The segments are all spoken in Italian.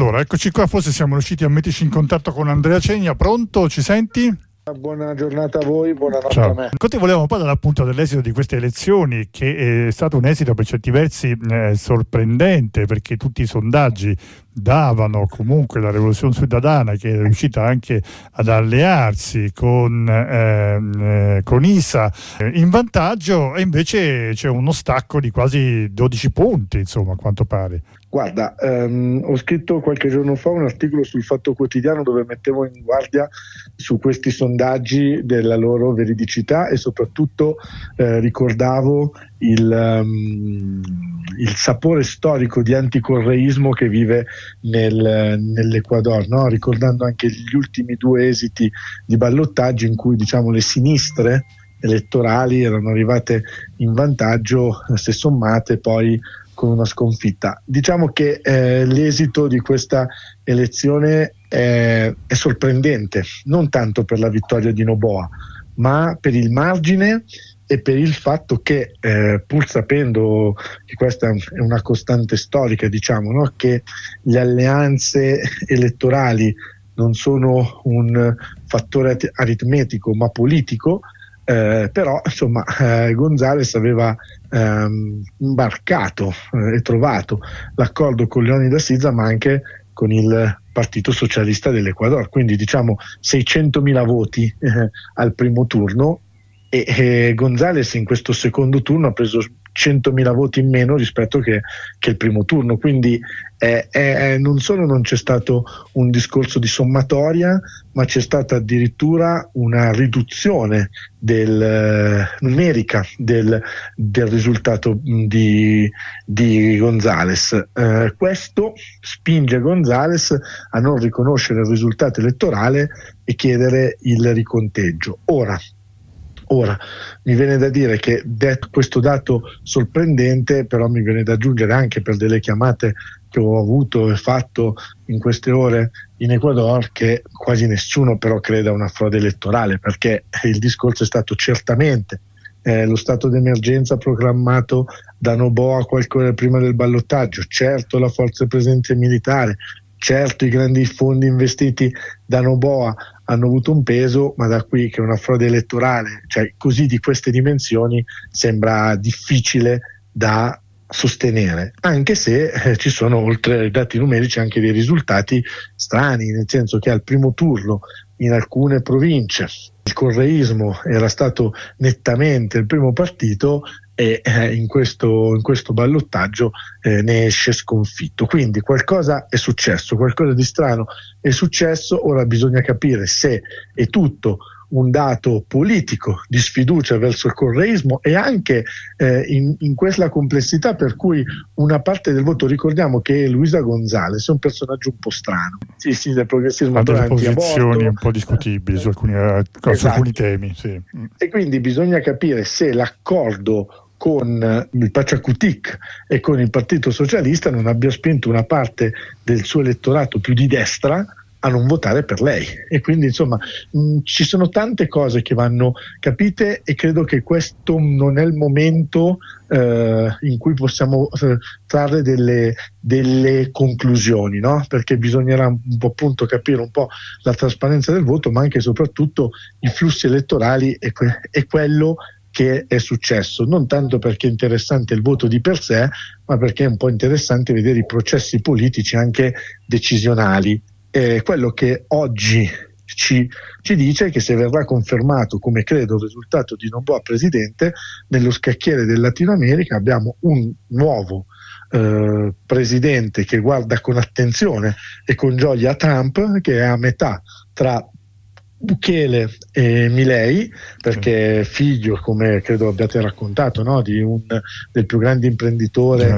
Allora, eccoci qua, forse siamo riusciti a metterci in contatto con Andrea Cegna. Pronto? Ci senti? Buona giornata a voi, buonanotte Ciao. a me. Ti volevamo parlare appunto dell'esito di queste elezioni, che è stato un esito per certi versi sorprendente, perché tutti i sondaggi davano comunque la rivoluzione ciudadana, che è riuscita anche ad allearsi con ISA in vantaggio, e invece c'è uno stacco di quasi 12 punti, insomma, a quanto pare. Guarda, ho scritto qualche giorno fa un articolo sul Fatto Quotidiano dove mettevo in guardia su questi sondaggi della loro veridicità e soprattutto ricordavo il sapore storico di anticorreismo che vive nell'Ecuador, no? Ricordando anche gli ultimi due esiti di ballottaggio in cui, diciamo, le sinistre elettorali erano arrivate in vantaggio, se sommate poi con una sconfitta. Diciamo che l'esito di questa elezione è sorprendente, non tanto per la vittoria di Noboa, ma per il margine e per il fatto che, pur sapendo che questa è una costante storica, diciamo, no? Che le alleanze elettorali non sono un fattore aritmetico ma politico, però insomma González aveva imbarcato e trovato l'accordo con Leonidas Siza, ma anche con il Partito Socialista dell'Ecuador, quindi diciamo 600.000 voti al primo turno, e González in questo secondo turno ha preso 100.000 voti in meno rispetto che il primo turno, quindi non solo non c'è stato un discorso di sommatoria, ma c'è stata addirittura una riduzione numerica del risultato di González. Questo spinge González a non riconoscere il risultato elettorale e chiedere il riconteggio. Ora, mi viene da dire che questo dato sorprendente, però mi viene da aggiungere anche per delle chiamate che ho avuto e fatto in queste ore in Ecuador, che quasi nessuno però creda a una frode elettorale, perché il discorso è stato certamente lo stato d'emergenza proclamato da Noboa qualche ora prima del ballottaggio, certo la forza e presenza militare, certo i grandi fondi investiti da Noboa hanno avuto un peso, ma da qui che una frode elettorale, cioè così di queste dimensioni, sembra difficile da sostenere, anche se ci sono, oltre ai dati numerici, anche dei risultati strani, nel senso che al primo turno in alcune province il correismo era stato nettamente il primo partito e in questo ballottaggio ne esce sconfitto. Quindi qualcosa è successo, qualcosa di strano è successo. Ora bisogna capire se è tutto un dato politico di sfiducia verso il correismo e anche in questa complessità per cui una parte del voto, ricordiamo che Luisa González è un personaggio un po' strano, sì, del progressismo, ha delle posizioni un po' discutibili su alcuni temi, sì. E quindi bisogna capire se l'accordo con il Pachakutik e con il Partito Socialista non abbia spinto una parte del suo elettorato più di destra a non votare per lei. E quindi insomma ci sono tante cose che vanno capite, e credo che questo non è il momento in cui possiamo trarre delle conclusioni, no? Perché bisognerà un po' appunto capire un po' la trasparenza del voto, ma anche e soprattutto i flussi elettorali e quello che è successo, non tanto perché è interessante il voto di per sé, ma perché è un po' interessante vedere i processi politici anche decisionali. Quello che oggi ci dice è che se verrà confermato, come credo, il risultato di Noboa presidente, nello scacchiere del Latino America abbiamo un nuovo presidente che guarda con attenzione e con gioia a Trump, che è a metà tra Bukele e Milei, perché è figlio, come credo abbiate raccontato, no? Del più grande imprenditore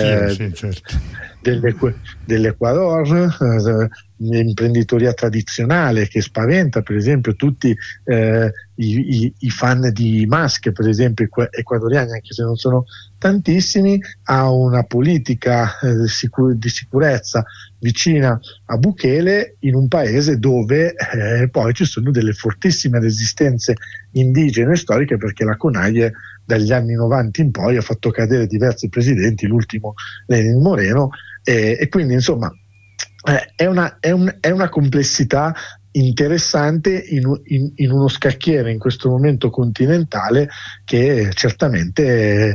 dell'Ecuador, l'imprenditoria tradizionale che spaventa per esempio tutti i fan di Musk, per esempio ecuadoriani, anche se non sono tantissimi. Ha una politica di sicurezza vicina a Bukele, in un paese dove poi ci sono delle fortissime resistenze indigene storiche, perché la CONAIE dagli anni 90 in poi ha fatto cadere diversi presidenti, l'ultimo Lenin Moreno, e quindi insomma è una complessità interessante in uno scacchiere in questo momento continentale che certamente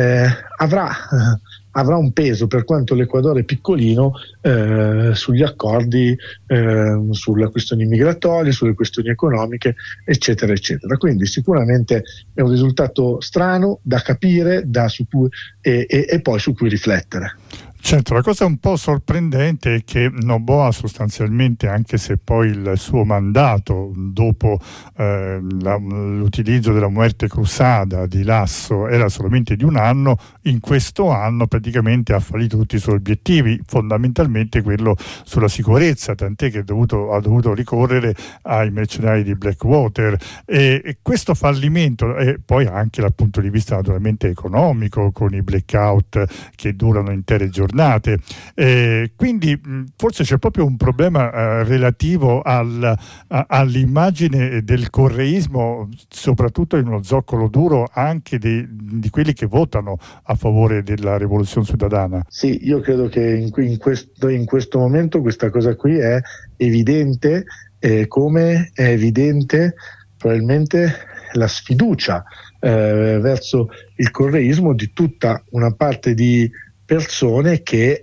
avrà un peso, per quanto l'Equador è piccolino, sugli accordi, sulle questioni migratorie, sulle questioni economiche, eccetera eccetera. Quindi sicuramente è un risultato strano da capire, e poi su cui riflettere. Certo, la cosa un po' sorprendente è che Noboa sostanzialmente, anche se poi il suo mandato dopo l'utilizzo della muerte cruzada di Lasso era solamente di un anno, in questo anno praticamente ha fallito tutti i suoi obiettivi, fondamentalmente quello sulla sicurezza, tant'è che ha dovuto ricorrere ai mercenari di Blackwater, e questo fallimento, e poi anche dal punto di vista naturalmente economico, con i blackout che durano intere giornate. Quindi forse c'è proprio un problema relativo all'immagine del correismo, soprattutto in uno zoccolo duro anche di quelli che votano a favore della rivoluzione ciudadana. Sì, io credo che in questo momento questa cosa qui è evidente, come è evidente probabilmente la sfiducia verso il correismo di tutta una parte di persone che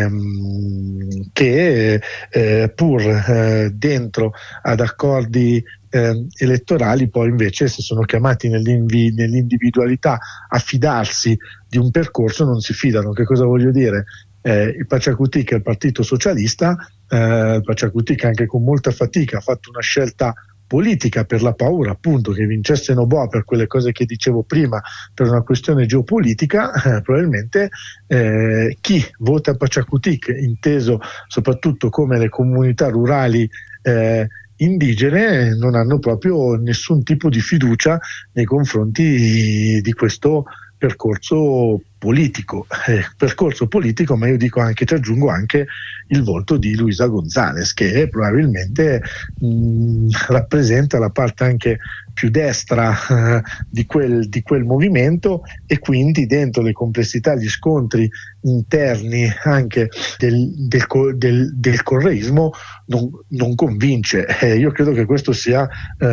pur dentro ad accordi elettorali poi invece, se sono chiamati nell'individualità a fidarsi di un percorso, non si fidano. Che cosa voglio dire? Il Pachakutik è il partito socialista, il Pachakutik anche con molta fatica ha fatto una scelta politica per la paura appunto che vincesse Noboa, per quelle cose che dicevo prima, per una questione geopolitica. Probabilmente chi vota Pachakutik, inteso soprattutto come le comunità rurali indigene, non hanno proprio nessun tipo di fiducia nei confronti di questo percorso politico, ma io dico anche, ci aggiungo anche il volto di Luisa González, che probabilmente rappresenta la parte anche più destra di quel movimento, e quindi dentro le complessità, gli scontri interni anche del correismo non convince. Io credo che questo sia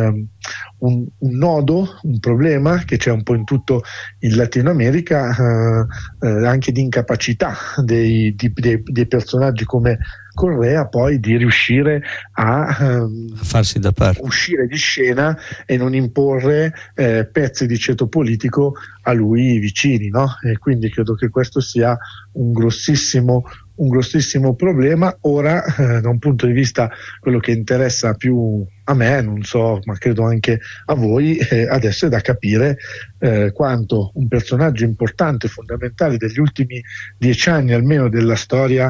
un nodo, un problema che c'è un po' in tutto in Latino America, anche di incapacità dei personaggi come Correa poi di riuscire a farsi da parte, uscire di scena e non imporre pezzi di ceto politico a lui vicini, no? E quindi credo che questo sia un grossissimo problema. Ora, da un punto di vista, quello che interessa più a me, non so, ma credo anche a voi, adesso è da capire quanto un personaggio importante, fondamentale degli ultimi 10 anni almeno della storia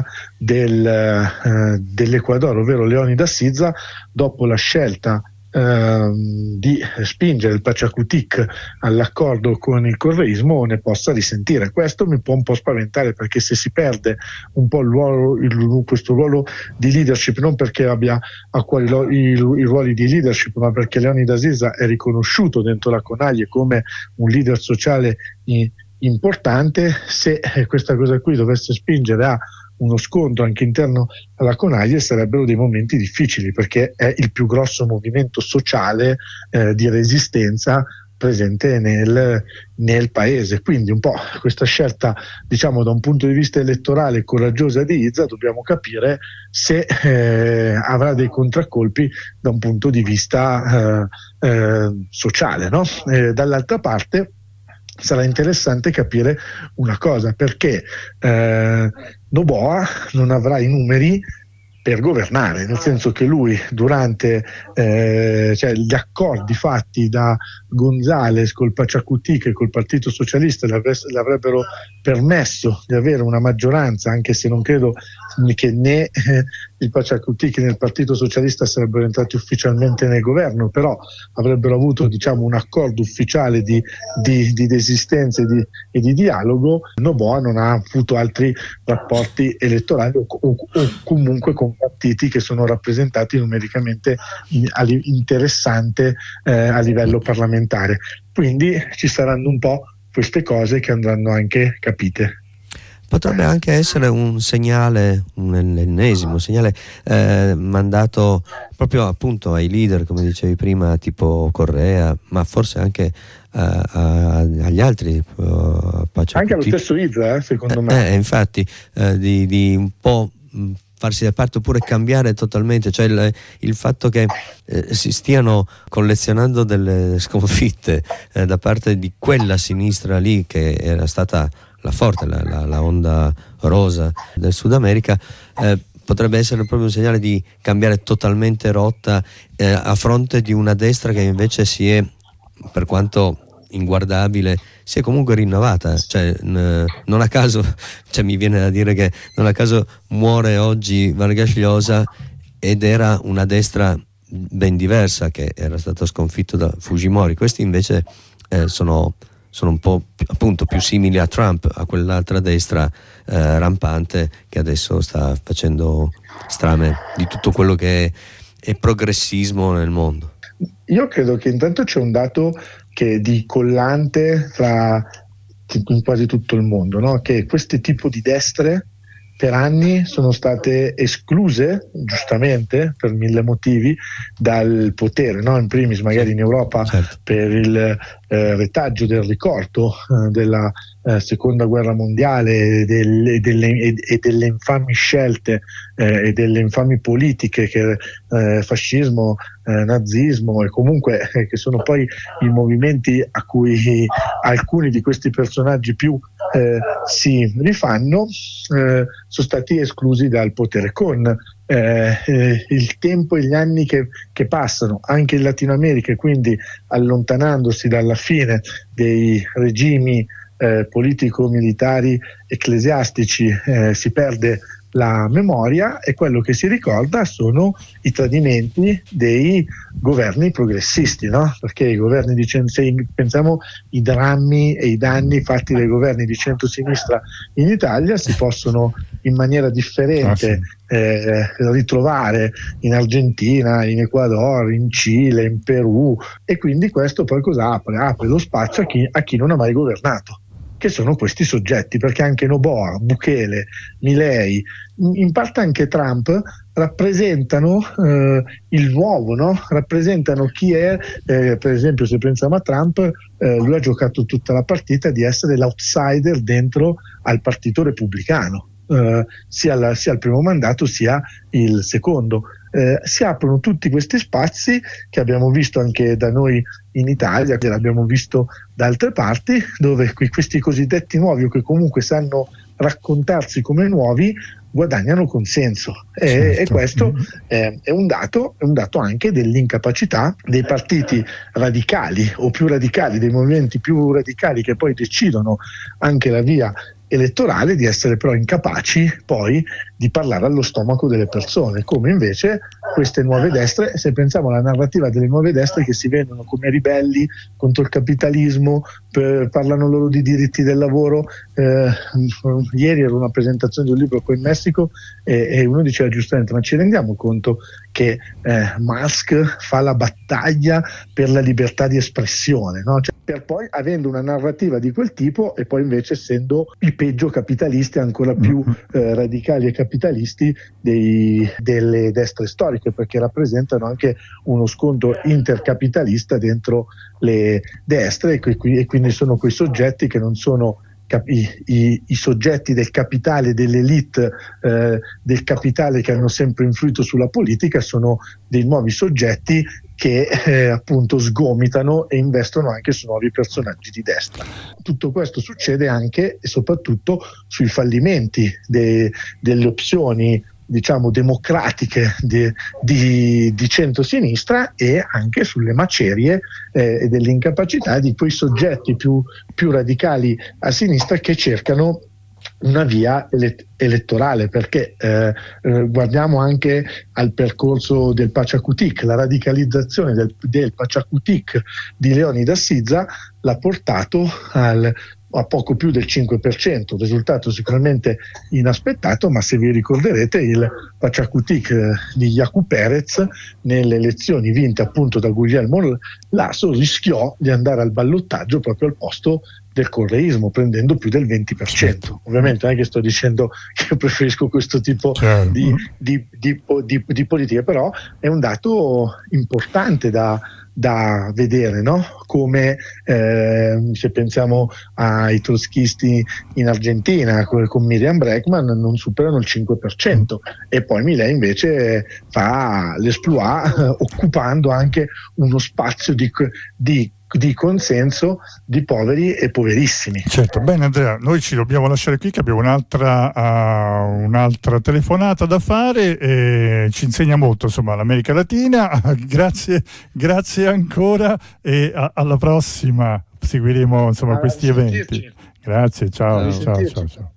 dell'Equador, ovvero Leonidas Siza, dopo la scelta di spingere il Pachakutik all'accordo con il correismo, ne possa risentire. Questo mi può un po' spaventare, perché se si perde un po' questo ruolo di leadership, non perché abbia a cuore i ruoli di leadership, ma perché Leonidas Siza è riconosciuto dentro la CONAIE come un leader sociale importante, se questa cosa qui dovesse spingere a uno scontro anche interno alla CONAIE, sarebbero dei momenti difficili, perché è il più grosso movimento sociale di resistenza presente nel paese. Quindi un po' questa scelta, diciamo, da un punto di vista elettorale coraggiosa di Siza, dobbiamo capire se avrà dei contraccolpi da un punto di vista sociale, no? Dall'altra parte sarà interessante capire una cosa, perché Noboa non avrà i numeri per governare, nel senso che lui durante gli accordi fatti da González col Pachakutik e col Partito Socialista le avrebbero permesso di avere una maggioranza, anche se non credo che né il Pachakutik né il Partito Socialista sarebbero entrati ufficialmente nel governo, però avrebbero avuto, diciamo, un accordo ufficiale di desistenza e di dialogo. Noboa non ha avuto altri rapporti elettorali o comunque con partiti che sono rappresentati numericamente interessante a livello parlamentare. Quindi ci saranno un po' queste cose che andranno anche capite. potrebbe anche essere un segnale, un ennesimo segnale mandato proprio appunto ai leader, come dicevi prima, tipo Correa, ma forse anche agli altri, anche allo stesso Israele, secondo me. Infatti, di un po' farsi da parte oppure cambiare totalmente, cioè il fatto che si stiano collezionando delle sconfitte da parte di quella sinistra lì che era stata la forte, la onda rosa del Sud America, potrebbe essere proprio un segnale di cambiare totalmente rotta a fronte di una destra che invece si è, per quanto inguardabile, si è comunque rinnovata, cioè non a caso, cioè mi viene da dire che non a caso muore oggi Vargas Llosa, ed era una destra ben diversa che era stato sconfitto da Fujimori. Questi invece sono un po' appunto più simili a Trump, a quell'altra destra rampante che adesso sta facendo strame di tutto quello che è progressismo nel mondo. Io credo che intanto c'è un dato che è di collante in quasi tutto il mondo, no? Che questi tipi di destre per anni sono state escluse, giustamente, per mille motivi, dal potere, no? In primis magari in Europa, certo, per il retaggio del ricordo della seconda guerra mondiale e delle infami scelte e delle infami politiche che fascismo, nazismo e comunque che sono poi i movimenti a cui alcuni di questi personaggi più si rifanno, sono stati esclusi dal potere. Con il tempo e gli anni che passano anche in Latino America, e quindi allontanandosi dalla fine dei regimi politico-militari ecclesiastici, si perde la memoria, e quello che si ricorda sono i tradimenti dei governi progressisti, no? Perché i governi di se pensiamo i drammi e i danni fatti dai governi di centrosinistra in Italia si possono in maniera differente ritrovare in Argentina, in Ecuador, in Cile, in Perù, e quindi questo poi cosa apre? Apre lo spazio a chi non ha mai governato, che sono questi soggetti, perché anche Noboa, Bukele, Milei, in parte anche Trump, rappresentano il nuovo, no? Rappresentano chi è, per esempio se pensiamo a Trump, lui ha giocato tutta la partita di essere l'outsider dentro al partito repubblicano, sia al primo mandato sia il secondo. Si aprono tutti questi spazi che abbiamo visto anche da noi in Italia, che l'abbiamo visto da altre parti, dove questi cosiddetti nuovi, o che comunque sanno raccontarsi come nuovi, guadagnano consenso. Certo. E questo è un dato anche dell'incapacità dei partiti radicali o più radicali, dei movimenti più radicali, che poi decidono anche la via elettorale, di essere però incapaci poi di parlare allo stomaco delle persone, come invece queste nuove destre. Se pensiamo alla narrativa delle nuove destre che si vedono come ribelli contro il capitalismo, parlano loro di diritti del lavoro. Ieri era una presentazione di un libro qua in Messico e uno diceva giustamente: ma ci rendiamo conto che Musk fa la battaglia per la libertà di espressione, no? Cioè, per poi avendo una narrativa di quel tipo, e poi invece essendo i peggio capitalisti, ancora più radicali e capitalisti delle destre storiche, perché rappresentano anche uno scontro intercapitalista dentro le destre, e quindi sono quei soggetti che non sono i soggetti del capitale, dell'elite del capitale, che hanno sempre influito sulla politica, sono dei nuovi soggetti che appunto sgomitano e investono anche su nuovi personaggi di destra. Tutto questo succede anche e soprattutto sui fallimenti delle opzioni, diciamo, democratiche di centrosinistra, e anche sulle macerie e dell'incapacità di quei soggetti più radicali a sinistra che cercano una via elettorale, perché guardiamo anche al percorso del Pachakutik. La radicalizzazione del Pachakutik di Leonidas Sidza l'ha portato a poco più del 5%, un risultato sicuramente inaspettato, ma se vi ricorderete il Pachakutik di Yacu Perez nelle elezioni vinte appunto da Guglielmo Lasso rischiò di andare al ballottaggio proprio al posto del correismo, prendendo più del 20%. Certo. Ovviamente non è che sto dicendo che io preferisco questo tipo di politica, però è un dato importante da vedere, no? Come se pensiamo ai trotskisti in Argentina con Miriam Bregman, non superano il 5%, e poi Milei invece fa l'esploit occupando anche uno spazio di consenso di poveri e poverissimi. Certo. Bene Andrea, noi ci dobbiamo lasciare qui che abbiamo un'altra telefonata da fare, ci insegna molto insomma l'America Latina. Grazie ancora, e alla prossima seguiremo insomma questi eventi. Grazie, ciao.